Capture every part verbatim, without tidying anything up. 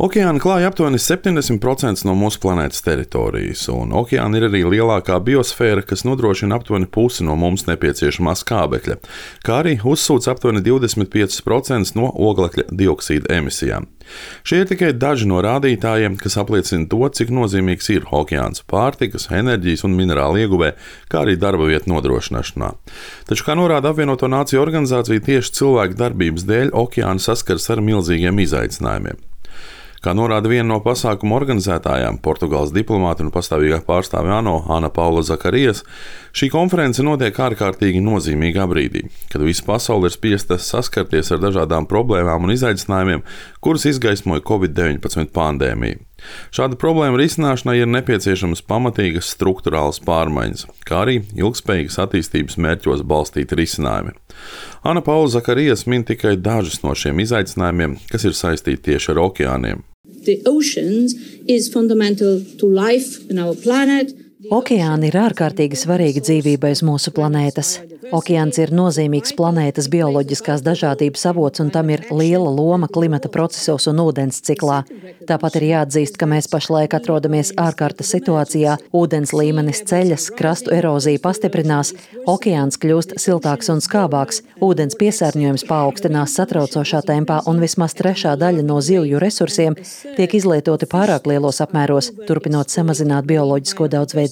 Okeāni klāj aptuveni septiņdesmit procenti no mūsu planētas teritorijas, un okeāni ir arī lielākā biosfēra, kas nodrošina aptuveni pusi no mums nepieciešamā skābekļa, kā arī uzsūc aptuveni divdesmit pieci procenti no oglekļa dioksīda emisijām. Šie ir tikai daži no rādītājiem, kas apliecina to, cik nozīmīgs ir okeāns pārtikas, enerģijas un minerālu ieguvē, kā arī darba vietu nodrošināšanā. Taču, kā norāda Apvienoto Nāciju organizācija, tieši cilvēku darbības dēļ okeāni saskars ar milzīgiem izaicinājumiem. Kā norāda viena no pasākuma organizētājām, Portugāles diplomāte un pastāvīgā pārstāve ANO Ana Paula Zakarijas, šī konference notiek ārkārtīgi nozīmīgā brīdī, kad visa pasaule ir spiesta saskarties ar dažādām problēmām un izaicinājumiem, kurus izgaismoja covid deviņpadsmit pandēmija. Šāda problēma risināšanai ir nepieciešamas pamatīgas struktūrālas pārmaiņas, kā arī ilgspējīgas attīstības mērķos balstīti risinājumi. Ana Paula Zakarijas min tikai dažus no šiem izaicinājumiem, kas ir saistīti tieši ar okeāniem. The oceans is fundamental to life on our planet. Okeāni ir ārkārtīgi svarīgi dzīvībai uz mūsu planētas. Okeāns ir nozīmīgs planētas bioloģiskās dažādības avots, un tam ir liela loma klimata procesos un ūdens ciklā. Tāpat ir jāatzīst, ka mēs pašlaik atrodamies ārkārtas situācijā, ūdens līmenis ceļas, krastu erozija pastiprinās, okeāns kļūst siltāks un skābāks, ūdens piesārņojums paaugstinās satraucošā tempā, un vismaz trešā daļa no zivju resursiem tiek izlietoti pārāk lielos apmēros, turpinot samazināt bioloģisko daudzveidību.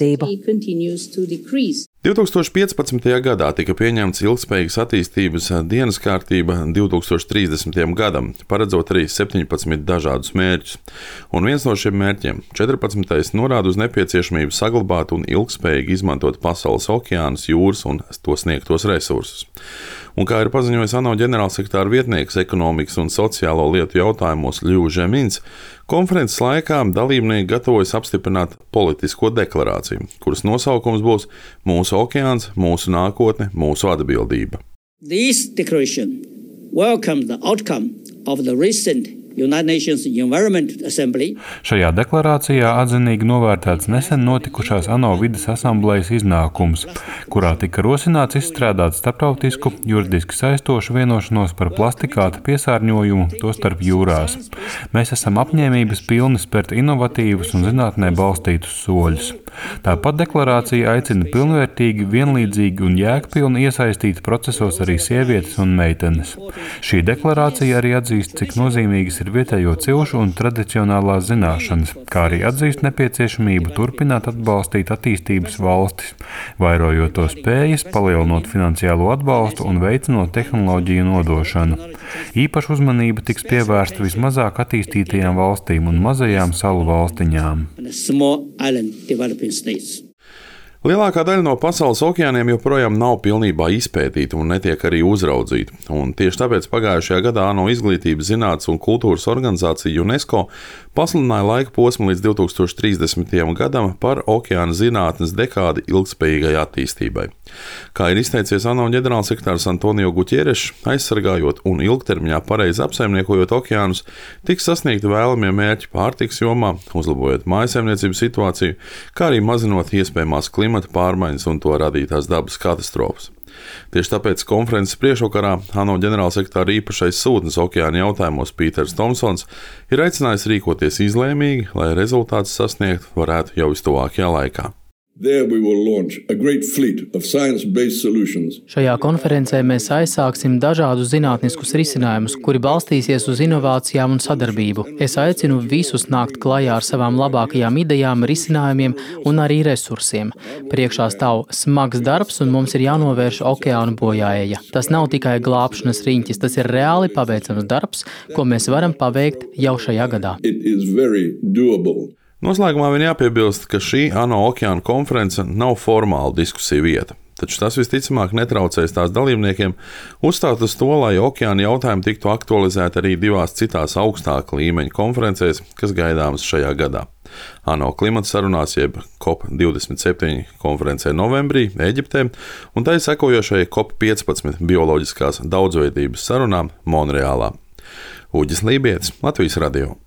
divi tūkstoši piecpadsmitajā gadā tika pieņemts ilgspējīgas attīstības dienas kārtība divi tūkstoši trīsdesmitajam gadam, paredzot arī septiņpadsmit dažādus mērķus. Un viens no šiem mērķiem, četrpadsmitais, norāda uz nepieciešamību saglabāt un ilgspējīgi izmantot pasaules okeānus, jūras un to sniegtos resursus. Un kā ir paziņojis ANO ģenerālsekretāra vietnieks ekonomikas un sociālo lietu jautājumos Ļu Žemins, konferences laikā dalībnieki gatavojas apstiprināt politisko deklarāciju, kuras nosaukums būs Mūsu okeāns, mūsu nākotne, mūsu atbildība. This declaration welcomes the outcome of the recent United Nations Environment Assembly. Šajā deklarācijā atzinīgi novērtēts nesen notikušās ANO vides asamblējas iznākums, kurā tika rosināts izstrādāt starptautisku, juridiski saistošu vienošanos par plastikāta piesārņojumu, tostarp jūrās. Mēs esam apņēmības pilni spērt inovatīvus un zinātnē balstītus soļus. Tāpat deklarācija aicina pilnvērtīgi, vienlīdzīgi un jēgpilni iesaistīt procesos arī sievietes un meitenes. Šī deklarācija arī atzīst, cik nozīmīgas ir vietējo cilšu un tradicionālās zināšanas, kā arī atzīst nepieciešamību turpināt atbalstīt attīstības valstis, vairojot to spējas, palielinot finansiālo atbalstu un veicinot tehnoloģiju nodošanu. Īpaša uzmanība tiks pievērsta vismazāk attīstītajām valstīm un mazajām salu valstiņām. Lielākā daļa no pasaules okeāniem joprojām nav pilnībā izpētīta un netiek arī uzraudzīta. Un tieši tāpēc pagājušajā gadā ANO Izglītības, zinātnes un kultūras organizācija UNESCO pasludināja laika posmu līdz divi tūkstoši trīsdesmitajam gadam par okeāna zinātnes dekādi ilgspējīgai attīstībai. Kā ir izteicies ANO ģenerālsekretārs Antonio Guterres, aizsargājot un ilgtermiņā pareizi apsaimniekojot okeānus, tiks sasniegti vēlamie mērķi pārtikas jomā, uzlabojot mājsaimniecības situāciju, kā arī mazinot iespējamās klimata pārmaiņas un to radītās dabas katastrofas. Tieši tāpēc konferences priekšvakarā ANO ģenerālsekretāra īpašais sūtnis okeāna jautājumos Pīters Tomsons ir aicinājis rīkoties izlēmīgi, lai rezultātus sasniegt varētu jau vistuvākajā laikā. Šajā konferencē mēs aizsāksim dažādus zinātniskus risinājumus, kuri balstīsies uz inovācijām un sadarbību. Es aicinu visus nākt klajā ar savām labākajām idejām, risinājumiem un arī resursiem. Priekšā stāv smags darbs un mums ir jānovērš okeānu bojāeja. Tas nav tikai glābšanas riņķis, tas ir reāli paveicams darbs, ko mēs varam paveikt jau šajā gadā. Noslēgumā vien jāpiebilst, ka šī ANO okeāna konference nav formāla diskusija vieta, taču tas visticamāk netraucēs tās dalībniekiem uzstāt uz to, lai okeāna jautājumi tiktu aktualizēti arī divās citās augstāka līmeņa konferencēs, kas gaidāmas šajā gadā. ANO klimata sarunās jeb COP divdesmit septiņi konferencē novembrī Eģiptē un tai sekojošai COP piecpadsmit bioloģiskās daudzveidības sarunām Monreālā. Uģis Lībietis, Latvijas radio.